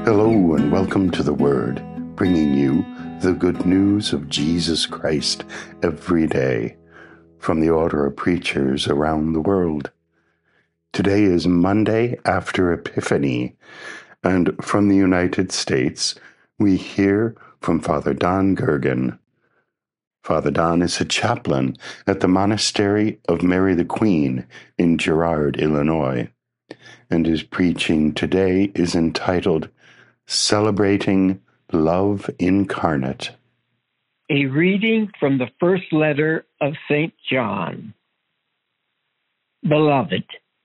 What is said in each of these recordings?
Hello and welcome to The Word, bringing you the good news of Jesus Christ every day from the order of preachers around the world. Today is Monday after Epiphany, and from the United States, we hear from Father Don Gergen. Father Don is a chaplain at the Monastery of Mary the Queen in Girard, Illinois, and his preaching today is entitled Celebrating Love Incarnate. A reading from the first letter of St. John. Beloved,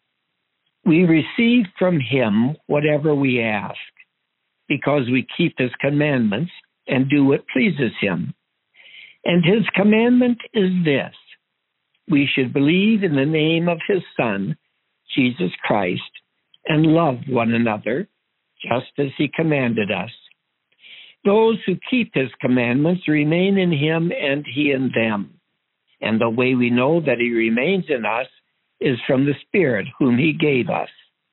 we receive from him whatever we ask, because we keep his commandments and do what pleases him. And his commandment is this: we should believe in the name of his Son, Jesus Christ, and love one another, just as he commanded us. Those who keep his commandments remain in him and he in them. And the way we know that he remains in us is from the Spirit whom he gave us.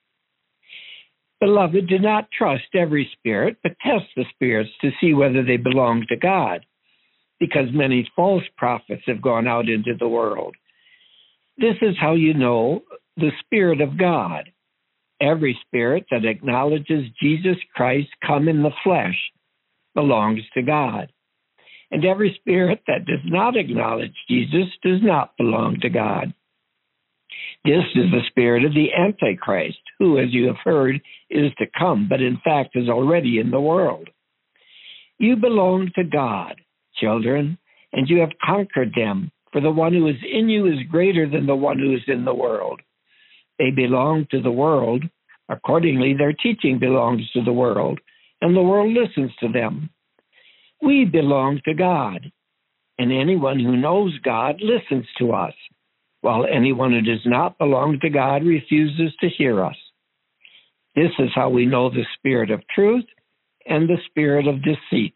Beloved, do not trust every spirit, but test the spirits to see whether they belong to God, because many false prophets have gone out into the world. This is how you know the Spirit of God. Every spirit that acknowledges Jesus Christ come in the flesh belongs to God. And every spirit that does not acknowledge Jesus does not belong to God. This is the spirit of the Antichrist, who, as you have heard, is to come, but in fact is already in the world. You belong to God, children, and you have conquered them, for the one who is in you is greater than the one who is in the world. They belong to the world. Accordingly, their teaching belongs to the world, and the world listens to them. We belong to God, and anyone who knows God listens to us, while anyone who does not belong to God refuses to hear us. This is how we know the spirit of truth and the spirit of deceit.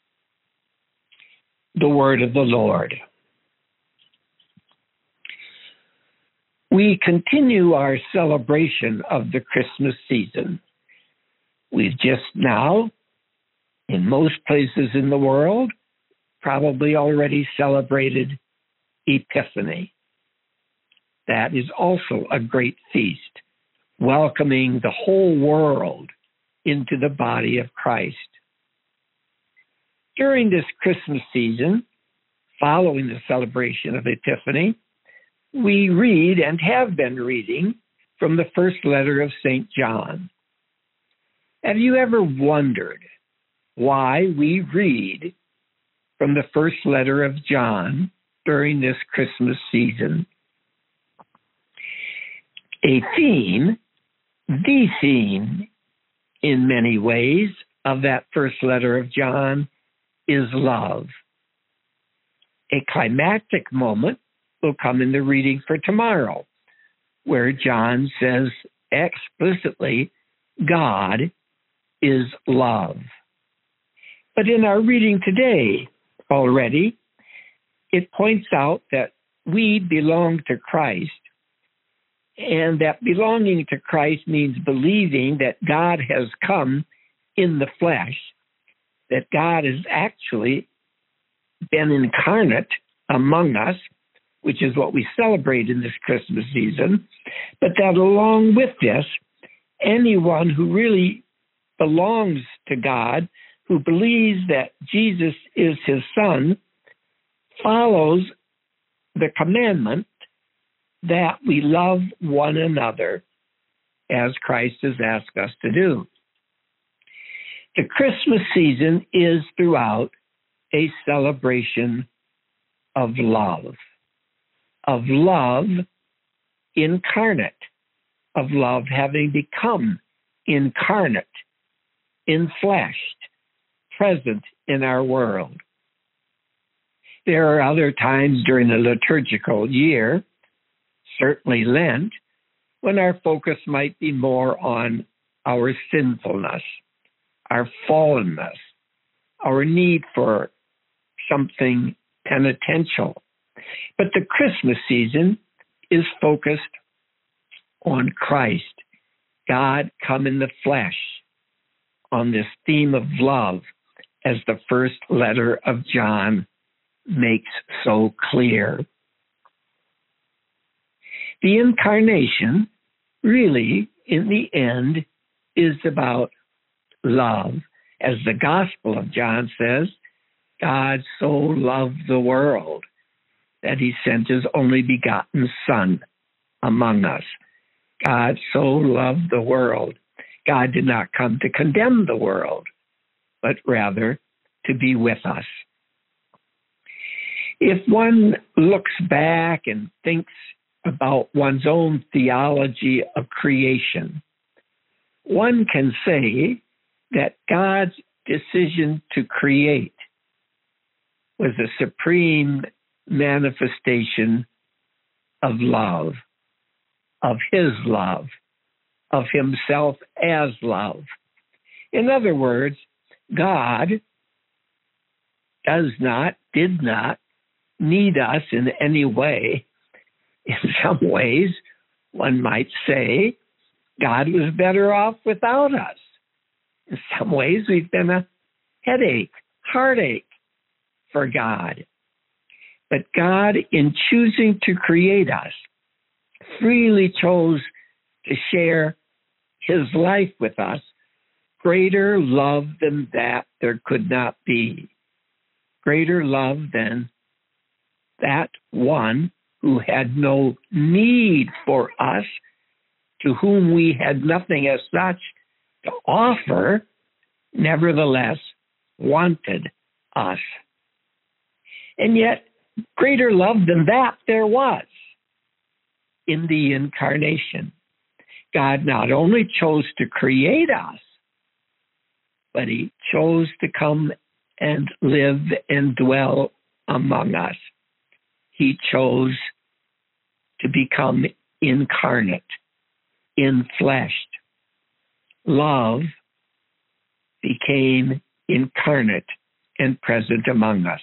The word of the Lord. We continue our celebration of the Christmas season. We've just now, in most places in the world, probably already celebrated Epiphany. That is also a great feast, welcoming the whole world into the body of Christ. During this Christmas season, following the celebration of Epiphany, we read and have been reading from the first letter of St. John. Have you ever wondered why we read from the first letter of John during this Christmas season? A theme, the theme in many ways of that first letter of John is love. A climactic moment will come in the reading for tomorrow, where John says explicitly, God is love. But in our reading today already, it points out that we belong to Christ, and that belonging to Christ means believing that God has come in the flesh, that God has actually been incarnate among us, which is what we celebrate in this Christmas season, but that along with this, anyone who really belongs to God, who believes that Jesus is his Son, follows the commandment that we love one another as Christ has asked us to do. The Christmas season is throughout a celebration of love incarnate, of love having become incarnate, enfleshed, present in our world. There are other times during the liturgical year, certainly Lent, when our focus might be more on our sinfulness, our fallenness, our need for something penitential. But the Christmas season is focused on Christ, God come in the flesh, on this theme of love, as the first letter of John makes so clear. The incarnation, really, in the end, is about love. As the Gospel of John says, God so loved the world that he sent his only begotten Son among us. God so loved the world. God did not come to condemn the world, but rather to be with us. If one looks back and thinks about one's own theology of creation, one can say that God's decision to create was a supreme manifestation of love, of his love, of himself as love. In other words, God did not need us in any way. In some ways, one might say, God was better off without us. In some ways, we've been a heartache for God. But God, in choosing to create us, freely chose to share his life with us. Greater love than that there could not be. Greater love than that one who had no need for us, to whom we had nothing as such to offer, nevertheless wanted us. And yet, greater love than that there was in the incarnation. God not only chose to create us, but he chose to come and live and dwell among us. He chose to become incarnate, infleshed. Love became incarnate and present among us.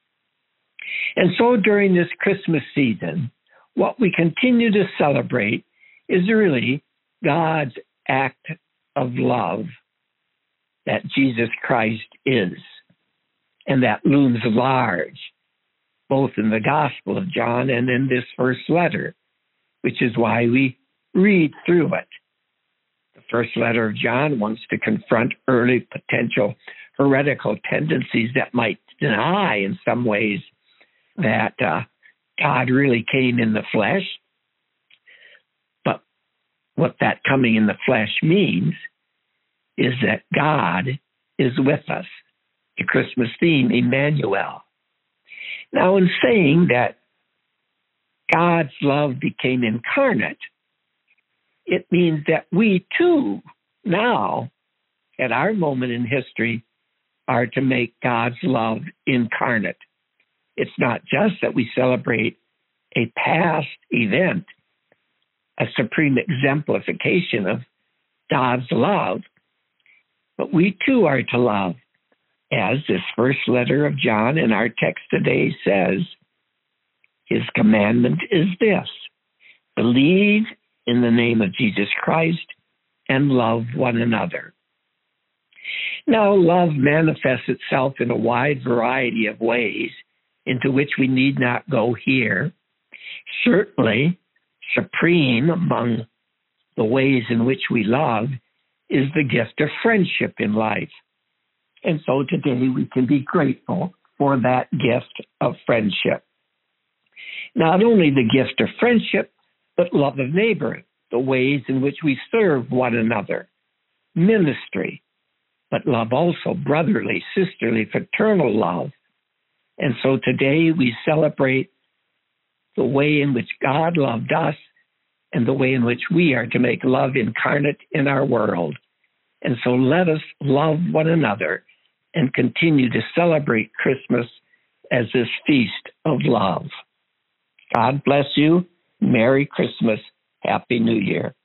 And so during this Christmas season, what we continue to celebrate is really God's act of love that Jesus Christ is, and that looms large, both in the Gospel of John and in this first letter, which is why we read through it. The first letter of John wants to confront early potential heretical tendencies that might deny, in some ways, that God really came in the flesh. But what that coming in the flesh means is that God is with us. The Christmas theme, Emmanuel. Now, in saying that God's love became incarnate, it means that we too, now, at our moment in history, are to make God's love incarnate. It's not just that we celebrate a past event, a supreme exemplification of God's love, but we too are to love. As this first letter of John in our text today says, his commandment is this: believe in the name of Jesus Christ and love one another. Now, love manifests itself in a wide variety of ways into which we need not go here. Certainly, supreme among the ways in which we love is the gift of friendship in life. And so today we can be grateful for that gift of friendship. Not only the gift of friendship, but love of neighbor, the ways in which we serve one another, ministry, but love also brotherly, sisterly, fraternal love. And so today we celebrate the way in which God loved us and the way in which we are to make love incarnate in our world. And so let us love one another and continue to celebrate Christmas as this feast of love. God bless you. Merry Christmas. Happy New Year.